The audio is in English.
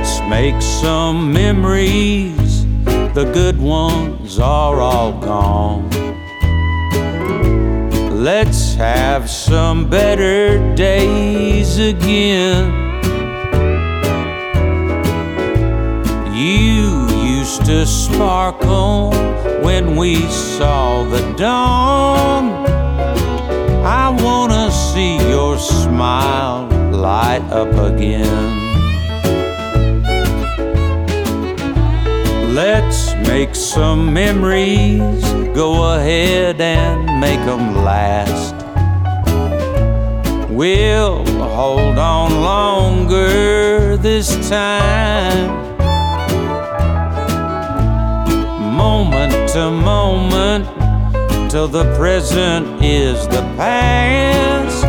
Let's make some memories, the good ones are all gone. Let's have some better days again. You used to sparkle when we saw the dawn. I wanna see your smile light up again. Let's make some memories, go ahead and make them last. We'll hold on longer this time, moment to moment, till the present is the past.